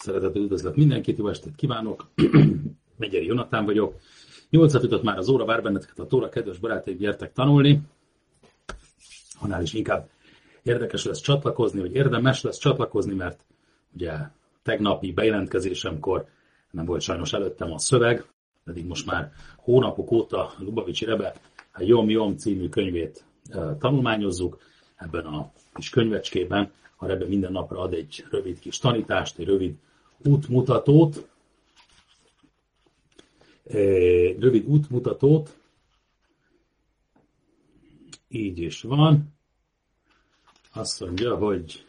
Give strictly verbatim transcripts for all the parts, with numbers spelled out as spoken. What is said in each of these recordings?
Szeretettel üdvözlök mindenkit, jó estét kívánok! Megyeri Jonatán vagyok. Nyolcat ütött már az óra, vár benneteket a Tóra, kedves barátaim, gyertek tanulni. Annál is inkább érdekes lesz csatlakozni, vagy érdemes lesz csatlakozni, mert ugye tegnapi bejelentkezésemkor nem volt sajnos előttem a szöveg, pedig most már hónapok óta Lubavicsi Rebe a Jom Jom című könyvét tanulmányozzuk. Ebben a kis könyvecskében a Rebe minden napra ad egy rövid kis tanítást, egy rövid útmutatót, rövid útmutatót, így is van. Azt mondja, hogy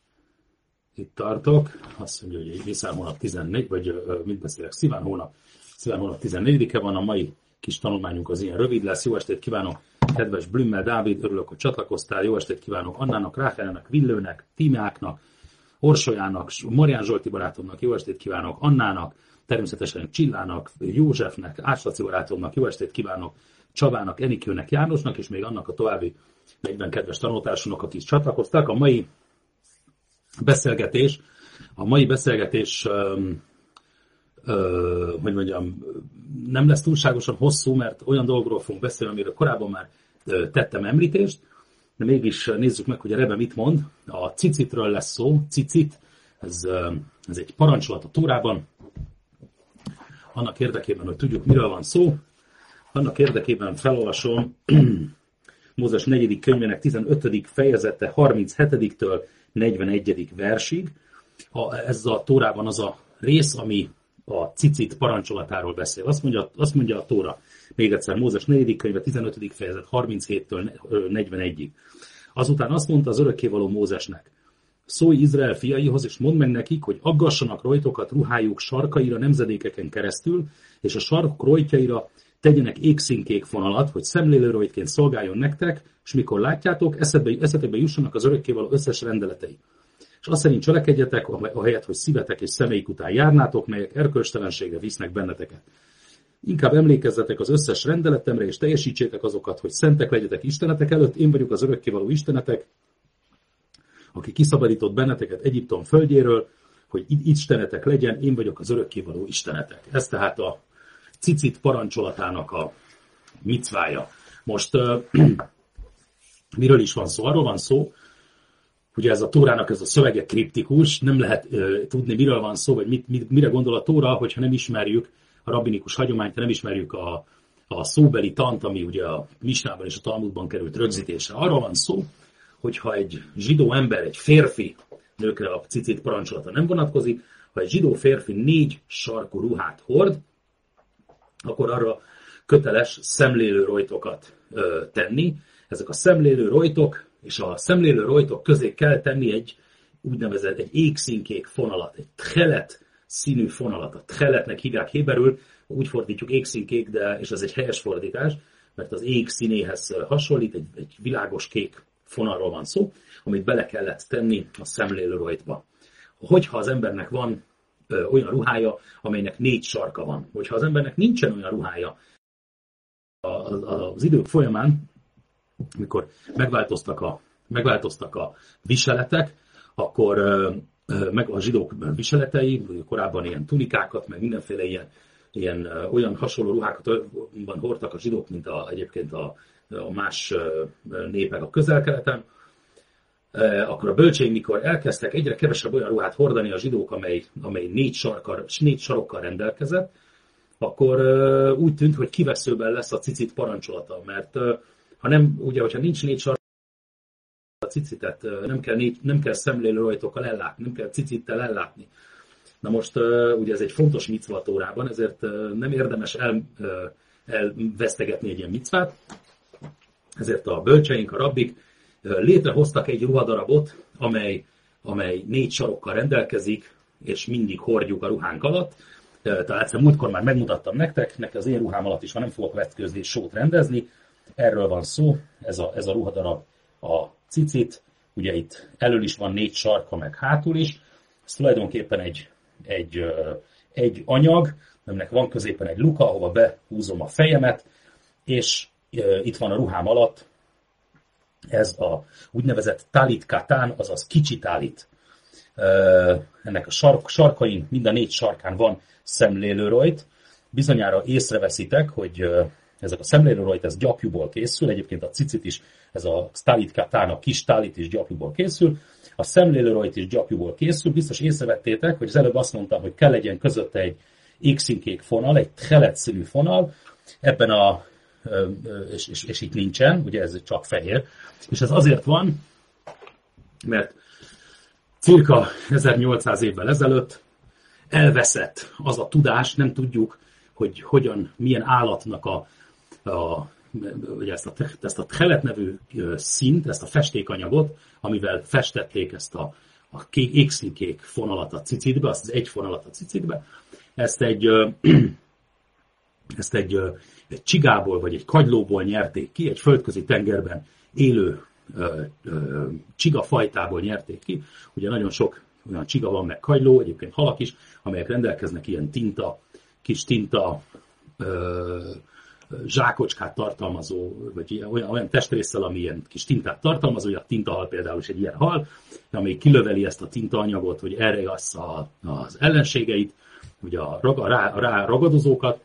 itt tartok, azt mondja, hogy Nisztán hónap tizennégy, vagy mit beszélek, Sziván hónap, Sziván hónap tizennegyedike van, a mai kis tanulmányunk az ilyen rövid lesz. Jó estét kívánok, kedves Blümmel Dávid, örülök, hogy csatlakoztál. Jó estét kívánok Annának, Ráhelnek, Villőnek, Tímeáknak, Orsolyának, Marián Zsolti barátomnak, jó estét kívánok Annának, természetesen Csillának, Józsefnek, Áslaci barátomnak, jó estét kívánok Csabának, Enikőnek, Jánosnak, és még annak a további negyven kedves tanultársunknak, akik csatlakoztak. A mai beszélgetés, a mai beszélgetés, ö, ö, hogy mondjam, nem lesz túlságosan hosszú, mert olyan dolgokról fogunk beszélni, amiről korábban már tettem említést, de mégis nézzük meg, hogy a Rebe mit mond. A cicitről lesz szó, cicit, ez, ez egy parancsolat a Tórában, annak érdekében, hogy tudjuk, miről van szó, annak érdekében felolvasom Mózes negyedik könyvének tizenötödik fejezete harminchetidiktől negyvenegyedik versig. A, ez a Tórában az a rész, ami a cicit parancsolatáról beszél. Azt mondja, azt mondja a Tóra, még egyszer, Mózes negyedik könyve tizenötödik fejezet harminchéttől negyvenegyig. Azután azt mondta az örökkévaló Mózesnek: szólj Izrael fiaihoz, és mondd meg nekik, hogy aggassanak rojtokat ruhájuk sarkaira nemzedékeken keresztül, és a sarkok rojtjaira tegyenek égszínkék fonalat, hogy szemlélőrojtként szolgáljon nektek, és mikor látjátok, eszedbe, eszetekbe jussanak az örökkévaló összes rendeletei. És azt szerint cselekedjetek, ahelyett, hogy szívetek és szemeik után járnátok, melyek erkölcstelenségre visznek benneteket. Inkább emlékezzetek az összes rendeletemre, és teljesítsétek azokat, hogy szentek legyetek istenetek előtt, én vagyok az örökkévaló istenetek, aki kiszabadított benneteket Egyiptom földjéről, hogy istenetek legyen, én vagyok az örökkévaló istenetek. Ez tehát a cicit parancsolatának a micvája. Most uh, miről is van szó? Arról van szó, ugye ez a Tórának ez a szövege kriptikus, nem lehet uh, tudni, miről van szó, vagy mit, mit, mire gondol a Tóra, hogyha nem ismerjük a rabbinikus hagyományt, ha nem ismerjük a, a szóbeli tant, ami ugye a Misnában és a Talmudban került rögzítésre. Arról van szó, hogyha egy zsidó ember, egy férfi, nőkre a cicit parancsolata nem vonatkozik, ha egy zsidó férfi négy sarkú ruhát hord, akkor arra köteles szemlélő rojtokat ö, tenni. Ezek a szemlélő rojtok, és a szemlélő rojtok közé kell tenni egy úgynevezett egy égszínkék fonalat, egy tchelet színű fonalat. A tcheletnek hívják héberül, úgy fordítjuk égszínkék, de, és ez egy helyes fordítás, mert az ég színéhez hasonlít, egy, egy világos kék fonalról van szó, amit bele kellett tenni a szemlélő rojtba. Hogyha az embernek van ö, olyan ruhája, amelynek négy sarka van, hogyha az embernek nincsen olyan ruhája, az idők folyamán, amikor megváltoztak a, megváltoztak a viseletek, akkor ö, ö, meg a zsidók viseletei, korábban ilyen tunikákat, meg mindenféle ilyen, ilyen ö, olyan hasonló ruhákat hordtak a zsidók, mint a, egyébként a a más népek a Közel-Keleten, akkor a bölcseim, mikor elkezdtek egyre kevesebb olyan ruhát hordani a zsidók, amely, amely négy, sarkar, négy sarokkal rendelkezett, akkor úgy tűnt, hogy kiveszőben lesz a cicit parancsolata, mert ha nem, ugye, hogyha nincs négy sark, a cicitet nem kell, négy, nem kell szemlélő rajtokkal ellátni, nem kell cicittel ellátni. Na most ugye ez egy fontos micva a Tórában, ezért nem érdemes el, elvesztegetni egy ilyen micvát. Ezért a bölcseink, a rabbik létrehoztak egy ruhadarabot, amely, amely négy sarokkal rendelkezik, és mindig hordjuk a ruhánk alatt. Tehát egyszer múltkor már megmutattam nektek, neki az én ruhám alatt is van, nem fogok vetkőzni és sót rendezni. Erről van szó, ez a, ez a ruhadarab a cicit, ugye itt elől is van négy sarka, meg hátul is. Ez tulajdonképpen egy, egy, egy anyag, aminek van középen egy luka, ahova behúzom a fejemet, és itt van a ruhám alatt ez a úgynevezett talit katán, azaz kicsi tálit. ennek a sark, sarkain, mind a négy sarkán van szemlélőrojt. Bizonyára észreveszitek, hogy ezek a szemlélőrojt, ez gyapjúból készül, egyébként a cicit is, ez a Talit Katán, a kis talit is gyapjúból készül, a szemlélőrojt is gyapjúból készül. Biztos észrevettétek, hogy az előbb azt mondtam, hogy kell legyen közötte egy égszínkék fonal, egy tchelet-színű fonal, ebben a, és, és, és itt nincsen, ugye ez csak fehér, és ez azért van, mert cirka ezernyolcszáz évvel ezelőtt elveszett az a tudás, nem tudjuk, hogy hogyan, milyen állatnak a, a ugye ezt a, ezt a tchelet nevű színt, ezt a festékanyagot, amivel festették ezt a, a kék, égszínkék fonalat a cicitbe, azt az egy fonalat a cicitbe, ezt egy, ezt egy, egy csigából vagy egy kagylóból nyerték ki, egy földközi tengerben élő csigafajtából nyerték ki. Ugye nagyon sok olyan csiga van, meg kagyló, egyébként halak is, amelyek rendelkeznek ilyen tinta, kis tinta ö, zsákocskát tartalmazó, vagy ilyen, olyan, olyan testrésszel, ami ilyen kis tintát tartalmazó, a tintahal például is egy ilyen hal, ami kilöveli ezt a tintaanyagot, hogy elregassza az ellenségeit, ugye a, a, rá, a rá ragadozókat.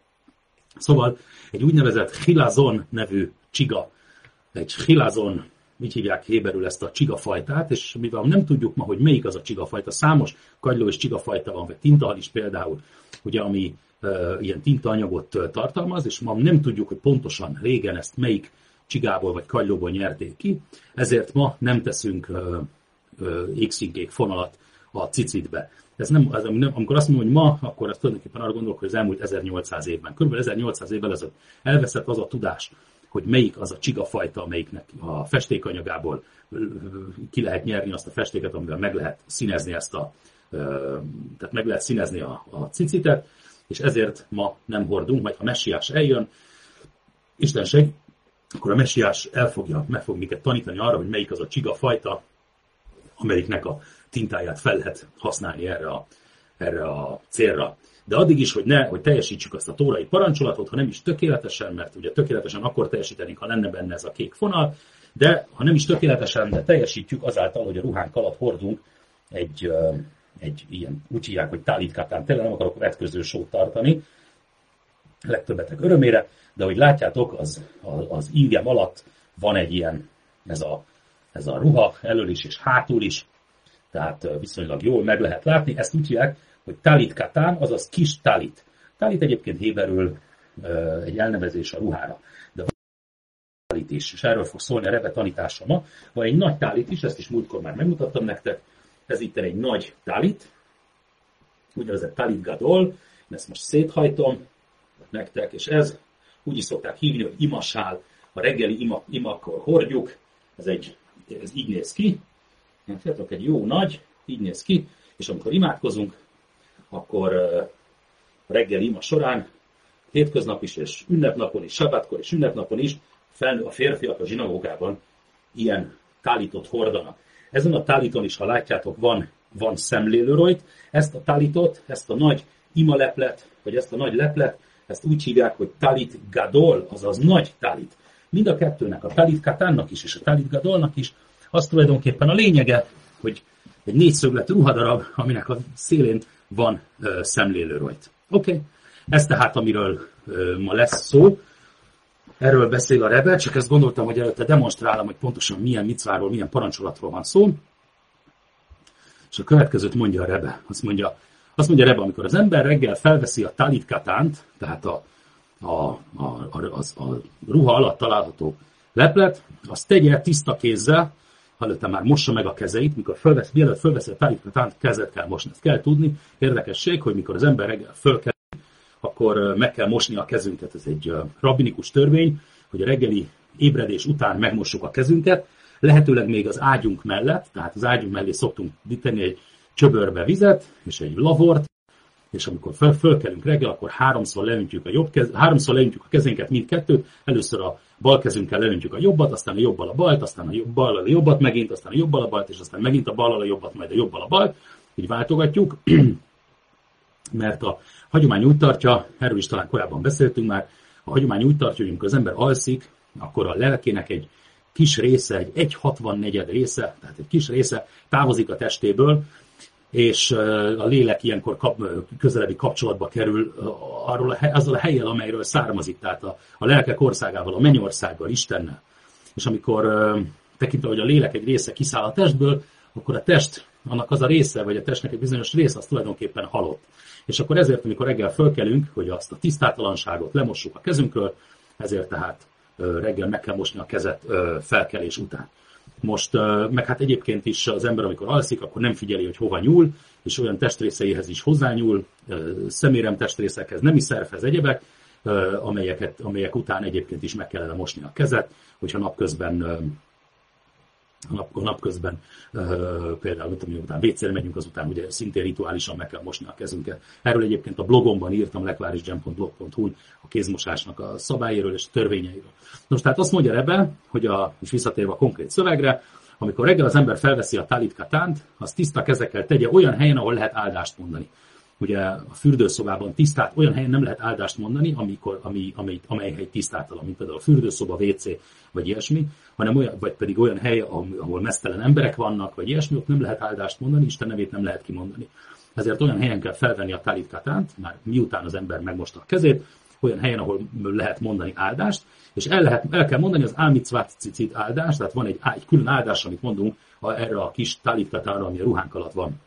Szóval egy úgynevezett chilazon nevű csiga, egy chilazon, így hívják héberül ezt a csigafajtát, és mivel nem tudjuk ma, hogy melyik az a csigafajta, számos kagyló és csigafajta van, vagy tintahal is például, ugye, ami e, ilyen tintaanyagot tartalmaz, és ma nem tudjuk, hogy pontosan régen ezt melyik csigából vagy kagylóból nyerték ki, ezért ma nem teszünk e, e, égszínkék fonalat a cicitbe. Ez nem, ez nem, amikor azt mondom, hogy ma, akkor azt tulajdonképpen arra gondolok, hogy az elmúlt ezernyolcszáz évben, körülbelül ezernyolcszáz évvel ezelőtt elveszett az a tudás, hogy melyik az a csigafajta, amelyiknek a festékanyagából ki lehet nyerni azt a festéket, amivel meg lehet színezni ezt a, tehát meg lehet színezni a, a cicitet, és ezért ma nem hordunk, majd ha messiás eljön, Isten seg, akkor a messiás el fogja, meg fog minket tanítani arra, hogy melyik az a csigafajta, amelyiknek a tintáját fel lehet használni erre a, erre a célra. De addig is, hogy ne, hogy teljesítsük azt a tórai parancsolatot, ha nem is tökéletesen, mert ugye tökéletesen akkor teljesítenénk, ha lenne benne ez a kék fonal, de ha nem is tökéletesen, de teljesítjük azáltal, hogy a ruhánk alatt hordunk egy, egy ilyen, úgy hívják, hogy Talit Katán, tényleg nem akarok vetköző sót tartani, legtöbbetek örömére, de hogy látjátok, az, az ingem alatt van egy ilyen, ez a, ez a ruha, elől is és hátul is, tehát viszonylag jól meg lehet látni. Ezt úgy hívják, hogy Talit Katán, azaz kis talit. Talit egyébként héberül egy elnevezés a ruhára. De van talit is, és erről fog szólni a Rebbe tanítása ma. Van egy nagy talit is, ezt is múltkor már megmutattam nektek. Ez itt egy nagy talit, úgynevezett talit gadol. Én ezt most széthajtom nektek, és ez úgy is szokták hívni, hogy imasál. A reggeli ima, imakor hordjuk. Ez, egy, ez így néz ki. Látjátok, egy jó nagy, így néz ki, és amikor imádkozunk, akkor a reggeli ima során, hétköznap is, és ünnepnapon is, sabbatkor és ünnepnapon is felnő a férfiak a zsinagógában ilyen tálitot hordanak. Ezen a táliton is, ha látjátok, van, van szemlélőrojt. Ezt a tálitot, ezt a nagy ima leplet, vagy ezt a nagy leplet, ezt úgy hívják, hogy talit gadol, azaz nagy tálit. Mind a kettőnek, a talit katánnak is, és a talit gadolnak is, az tulajdonképpen a lényege, hogy egy négyszögletű ruhadarab, aminek a szélén van ö, szemlélőrojt. Oké? Okay. Ez tehát, amiről ö, ma lesz szó. Erről beszél a Rebbe, csak ezt gondoltam, hogy előtte demonstrálom, hogy pontosan milyen micváról, milyen parancsolatról van szó. És a következőt mondja a Rebbe. Azt mondja, azt mondja a Rebbe, amikor az ember reggel felveszi a talit katánt, tehát a, a, a, a, a, a ruha alatt található leplet, azt tegye tiszta kézzel, előtte már mossa meg a kezeit, mikor fölvesz, mielőtt fölveszi a talit katánt, kezet kell mosni. Ezt kell tudni. Érdekesség, hogy mikor az ember reggel fölkel, akkor meg kell mosni a kezünket. Ez egy rabbinikus törvény, hogy a reggeli ébredés után megmossuk a kezünket, lehetőleg még az ágyunk mellett, tehát az ágyunk mellé szoktunk tenni egy csöbörbe vizet, és egy lavort, és amikor föl, fölkelünk reggel, akkor háromszor leöntjük a jobb kez, háromszor leöntjük a kezénket mindkettőt, először a bal kezünkkel leöntjük a jobbat, aztán a jobbal a balt, aztán a jobb, ballal a jobbat megint, aztán a jobbal a balt, és aztán megint a ballal a jobbat, majd a jobbal a balt, így váltogatjuk, mert a hagyomány úgy tartja, erről is talán korábban beszéltünk már, a hagyomány úgy tartja, hogy amikor az ember alszik, akkor a lelkének egy kis része, egy egy hatvannegyed része, tehát egy kis része távozik a testéből, és a lélek ilyenkor kap, közelebbi kapcsolatba kerül arról a, azzal a helyen, amelyről származik, tehát a, a lelkek országával, a mennyországgal, Istennel. És amikor tekintve, hogy a lélek egy része kiszáll a testből, akkor a test, annak az a része, vagy a testnek egy bizonyos része, az tulajdonképpen halott. És akkor ezért, amikor reggel fölkelünk, hogy azt a tisztátalanságot lemossuk a kezünkről, ezért tehát reggel meg kell mosni a kezet felkelés után. Most, meg hát egyébként is az ember, amikor alszik, akkor nem figyeli, hogy hova nyúl, és olyan testrészeihez is hozzányúl, szemérem testrészekhez, nemi szervhez, egyebek, amelyeket, amelyek után egyébként is meg kellene mosni a kezet, hogyha napközben, a nap, a napközben például, mit tudom, után vécére megyünk, azután ugye szintén rituálisan meg kell mosni a kezünket. Erről egyébként a blogomban írtam, lekvárisgyem pont blog pont hu a kézmosásnak a szabályairól és a törvényeiről. Most tehát azt mondja Rebbe, hogy a, és visszatérve a konkrét szövegre, amikor reggel az ember felveszi a talit katánt, az tiszta kezekkel tegye olyan helyen, ahol lehet áldást mondani. Ugye a fürdőszobában tisztát, olyan helyen nem lehet áldást mondani, amikor, ami, amely, amely hely tisztátalan, mint például a fürdőszoba, vé cé, vagy ilyesmi, hanem olyan, vagy pedig olyan hely, ahol meztelen emberek vannak, vagy ilyesmi, ott nem lehet áldást mondani, Isten nevét nem lehet kimondani. Ezért olyan helyen kell felvenni a talit katánt, már miután az ember megmosta a kezét, olyan helyen, ahol lehet mondani áldást, és el, lehet, el kell mondani az álmicvát cicit áldást, tehát van egy, egy külön áldás, amit mondunk erre a kis talit katánra, ami a ruhánk alatt van.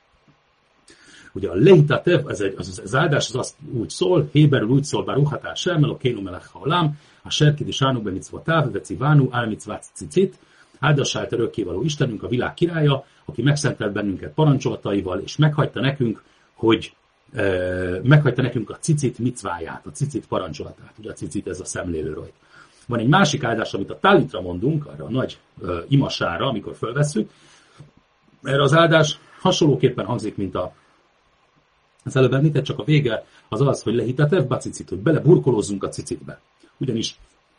Ugye a leitatev, ez egy, az, az áldás az azt úgy szól, héberül úgy szól, bár ruhatár sem, a kénu melech haolám, a serkidi sánu be mitzvotáv, veci vánu, álmicvát cicit, áldassá te örökkévaló Istenünk, a világ királya, aki megszentelt bennünket parancsolataival, és meghagyta nekünk, hogy e, meghagyta nekünk a cicit micváját, a cicit parancsolatát. Ugye a cicit ez a szemlélőrajt. Van egy másik áldás, amit a tálitra mondunk, arra a nagy e, imasára, amikor fölvesszük. Erre az áldás hasonlóképpen hangzik, mint a az előbb említett, csak a vége az az, hogy lehitatev bacicit, hogy beleburkolózzunk a cicitbe. Ugyanis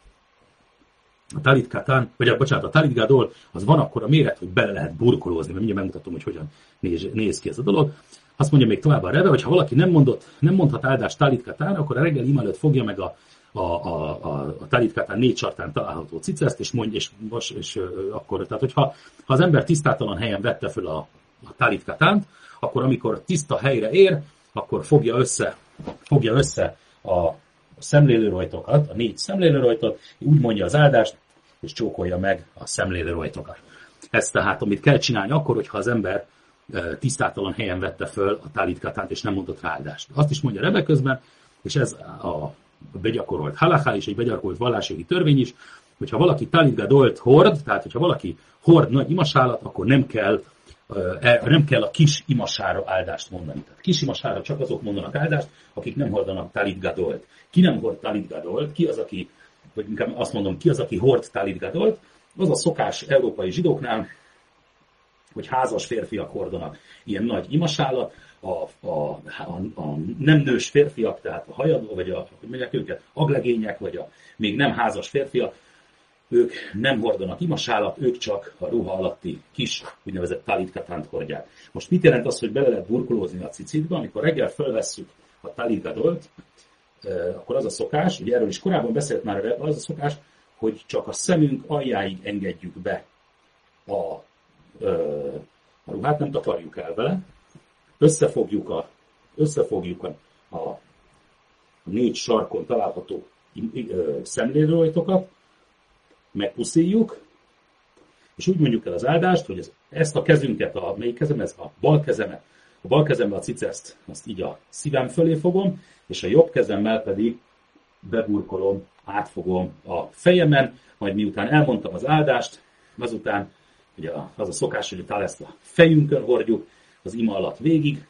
a talit katán, vagy a, bocsánat, a talit gadol, az van akkor a méret, hogy bele lehet burkolózni, mert mindjárt megmutatom, hogy hogyan néz, néz ki ez a dolog. Azt mondja még tovább a Rebbe, hogy ha valaki nem, mondott, nem mondhat áldást talit katán, akkor a reggel ima előtt fogja meg a, a, a, a, a talit katán négy sartán található ciceszt, és mondja, és, és, és akkor, tehát hogyha ha az ember tisztátalan helyen vette föl a, a talit katánt, akkor amikor tiszta helyre ér, akkor fogja össze, fogja össze a szemlélőrajtokat, a négy szemlélőrajtot, úgy mondja az áldást, és csókolja meg a szemlélőrajtokat. Ez tehát, amit kell csinálni akkor, hogyha az ember tisztátalan helyen vette föl a talit katánt, és nem mondott rá áldást. Azt is mondja Rebbe közben, és ez a begyakorolt halachá és egy begyakorolt vallási törvény is, hogyha valaki talit gadolt hord, tehát hogyha valaki hord nagy imasálat, akkor nem kell nem kell a kis imasára áldást mondani. Tehát kis imasára csak azok mondanak áldást, akik nem hordanak talit gadolt. Ki nem hord talit gadolt, ki az, aki, vagy inkább azt mondom, ki az, aki hord talit gadolt, az a szokás európai zsidóknál, hogy házas férfiak hordanak ilyen nagy imasálat, a, a, a, a nem nős férfiak, tehát a hajadó, vagy a, hogy mondják őket, aglegények, vagy a még nem házas férfiak, ők nem hordanak imasálat, ők csak a ruha alatti kis, úgynevezett talit katánt hordják. Most mit jelent az, hogy bele lehet burkolózni a cicitbe? Amikor reggel felvesszük a talit gadolt, akkor az a szokás, ugye erről is korábban beszélt már, az a szokás, hogy csak a szemünk aljáig engedjük be a, a ruhát, nem takarjuk el vele, összefogjuk a, összefogjuk a, a négy sarkon található szemlélőrajtokat, megpuszíjuk, és úgy mondjuk el az áldást, hogy ezt a kezünket, a melyik kezem, ez a bal kezemet, a bal kezemben a ciceszt, azt így a szívem fölé fogom, és a jobb kezemmel pedig beburkolom, átfogom a fejemen, majd miután elmondtam az áldást, azután ugye az a szokás, hogy talán ezt a fejünkön hordjuk, az ima alatt végig,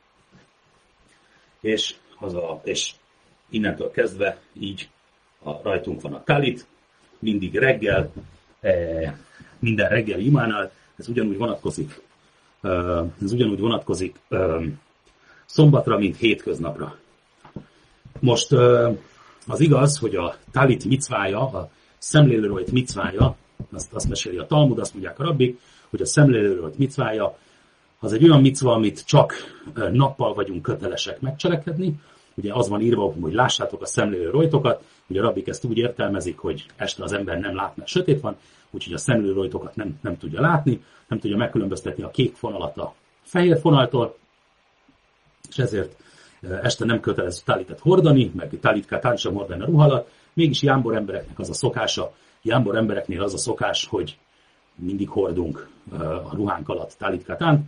és, az a, és innentől kezdve így a, rajtunk van a talit, mindig reggel, minden reggel imánál, ez ugyanúgy vonatkozik, ez ugyanúgy vonatkozik szombatra, mint hétköznapra. Most az igaz, hogy a talit micvája, a szemlélőrajt micvája, azt, azt meséli a Talmud, azt mondják a rabbik, hogy a szemlélőrajt micvája az egy olyan micva, amit csak nappal vagyunk kötelesek megcselekedni. Ugye az van írva, hogy lássátok a szemlélő rojtokat, ugye a rabbik ezt úgy értelmezik, hogy este az ember nem lát, mert sötét van, úgyhogy a szemlélő rojtokat nem, nem tudja látni, nem tudja megkülönböztetni a kék fonalat a, fehér fonaltól, és ezért este nem kötelező tálitet hordani, meg tálitkát sem hordani a ruha alatt, mégis jámbor embereknek az a szokása, jámbor embereknél az a szokás, hogy mindig hordunk a ruhánk alatt tálitkátán,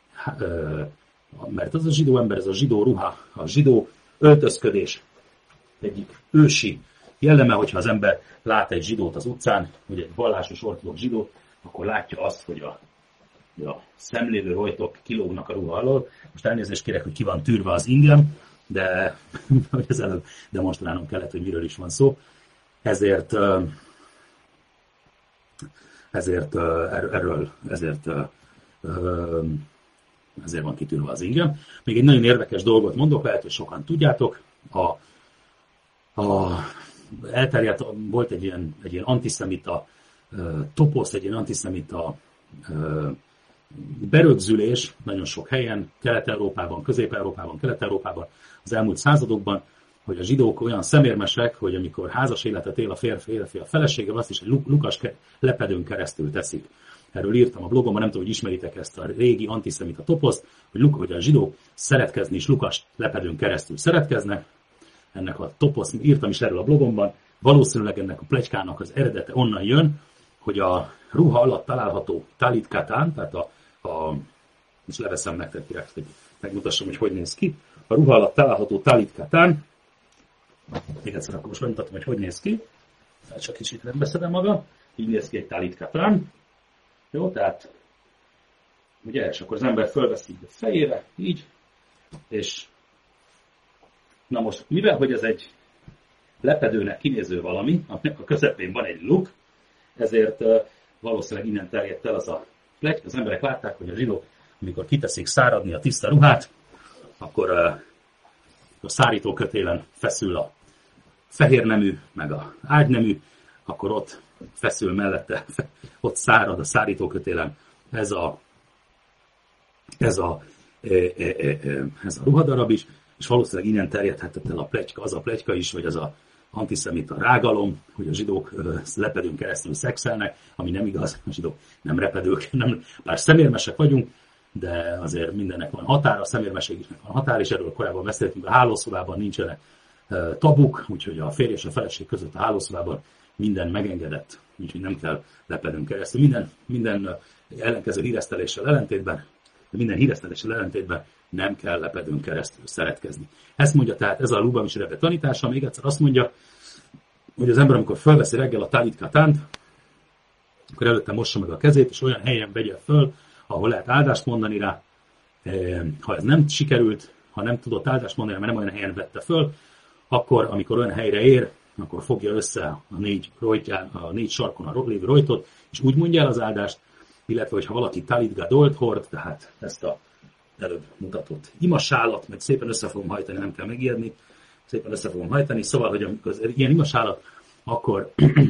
mert az a zsidó ember, ez a zsidó ruha, a zsidó öltözködés egyik ősi jelleme, hogyha az ember lát egy zsidót az utcán, vagy egy vallásos ortodox zsidót, akkor látja azt, hogy a, a szemlévő rojtok kilógnak a ruha alól. Most elnézést kérek, hogy ki van tűrve az ingem, de hogy az előbb demonstrálnom kellett, hogy miről is van szó. Ezért, ezért erről, ezért, ezért van kitűrve az ingem. Még egy nagyon érdekes dolgot mondok, lehet, hogy sokan tudjátok. A, a, elterjedt, volt egy ilyen, egy ilyen antiszemita toposz, egy ilyen antiszemita berögzülés nagyon sok helyen, Kelet-Európában, Közép-Európában, Kelet-Európában az elmúlt századokban, hogy a zsidók olyan szemérmesek, hogy amikor házas életet él a férfi, illetve a felesége, azt is egy lukas lepedőn keresztül teszik. Erről írtam a blogomban, nem tudom, hogy ismeritek ezt a régi antiszemita toposzt, hogy, hogy a zsidók szeretkezni is lukas lepedőn keresztül szeretkeznek. Ennek a toposzt írtam is erről a blogomban. Valószínűleg ennek a pletykának az eredete onnan jön, hogy a ruha alatt található talit katán, tehát a, a most leveszem nektek direkt, hogy megmutassam, hogy hogy néz ki. A ruha alatt található talit katán, még egyszer akkor most megmutatom, hogy hogy néz ki. Tehát csak kicsit nem beszedem maga. Így néz ki egy talit katán. Jó, tehát ugye, és akkor az ember fölveszi a fejére, így, és na most, mivel hogy ez egy lepedőnek kinéző valami, aminek a közepén van egy luk, ezért uh, valószínűleg innen terjedt el az a pletyka. Az emberek látták, hogy a zsidók, amikor kiteszik száradni a tiszta ruhát, akkor uh, a szárítókötélen feszül a fehérnemű, meg a ágynemű, akkor ott feszül mellette, ott szárad a szárítókötélen ez a, ez a, ez a ruhadarab is, és valószínűleg innen terjedhetett el a pletyka, az a pletyka is, vagy az a antiszemita rágalom, hogy a zsidók lepedőn keresztül szexelnek, ami nem igaz, a zsidók nem repedők, nem, bár szemérmesek vagyunk, de azért mindennek van határa, a szemérmeségnek van határ, és erről korábban beszéltünk, a hálószobában nincsenek tabuk, úgyhogy a férj és a feleség között a hálószobában minden megengedett, úgyhogy nem kell lepedőn keresztül. Minden, minden ellenkező híreszteléssel ellentétben, minden híreszteléssel ellentétben nem kell lepedőn keresztül szeretkezni. Ezt mondja tehát ez a Lubavitch Rebbe tanítása, még egyszer azt mondja, hogy az ember, amikor felveszi reggel a talit katánt, akkor előtte mossa meg a kezét, és olyan helyen vegye föl, ahol lehet áldást mondani rá. Ha ez nem sikerült, ha nem tudott áldást mondani, mert nem olyan helyen vette föl, akkor, amikor olyan helyre ér, akkor fogja össze a négy, rojtján, a négy sarkon a lévő rojtot, és úgy mondja el az áldást, illetve, hogyha valaki talit gadolt hord, tehát ezt a előbb mutatott imasálat, meg szépen össze fogom hajtani, nem kell megijedni, szépen össze fogom hajtani, szóval, hogy amikor az ilyen imasálat, akkor,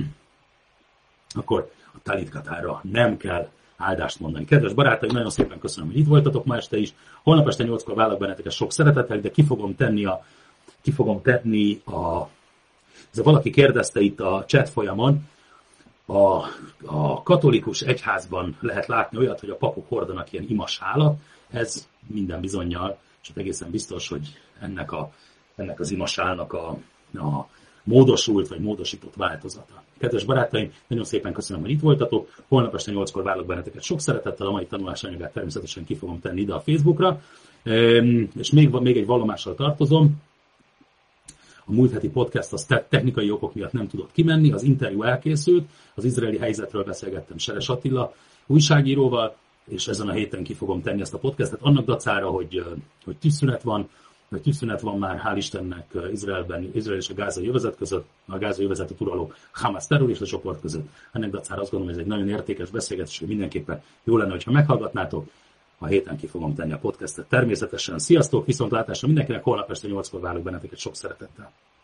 akkor a talit katára nem kell áldást mondani. Kedves barátaim, nagyon szépen köszönöm, hogy itt voltatok ma este is. Holnap este nyolckor várlak benneteket sok szeretettel, de ki fogom tenni a, ki fogom tenni a, ez a valaki kérdezte itt a chat folyamon, a, a katolikus egyházban lehet látni olyat, hogy a papok hordanak ilyen imasálat, ez minden bizonnyal, csak egészen biztos, hogy ennek, a, ennek az imasálnak a, a módosult vagy módosított változata. Kedves barátaim, nagyon szépen köszönöm, hogy itt voltatok. Holnap este nyolckor várlak benneteket sok szeretettel, a mai tanulásanyagát természetesen ki fogom tenni ide a Facebookra. És még, még egy vallomással tartozom. A múlt heti podcast az technikai okok miatt nem tudott kimenni, az interjú elkészült, az izraeli helyzetről beszélgettem Seres Attila újságíróval, és ezen a héten ki fogom tenni ezt a podcastet, annak dacára, hogy, hogy tűzszünet van, hogy tűzszünet van már, hál' Istennek Izraelben, Izrael és a gázai övezet között, a gázai övezetet uraló Hamas terrorista csoport között. Ennek dacára azt gondolom, hogy ez egy nagyon értékes beszélgetés, hogy mindenképpen jó lenne, hogyha meghallgatnátok. A héten ki fogom tenni a podcastet természetesen. Sziasztok, viszontlátásra mindenkinek, holnap este nyolckor várok benneteket sok szeretettel.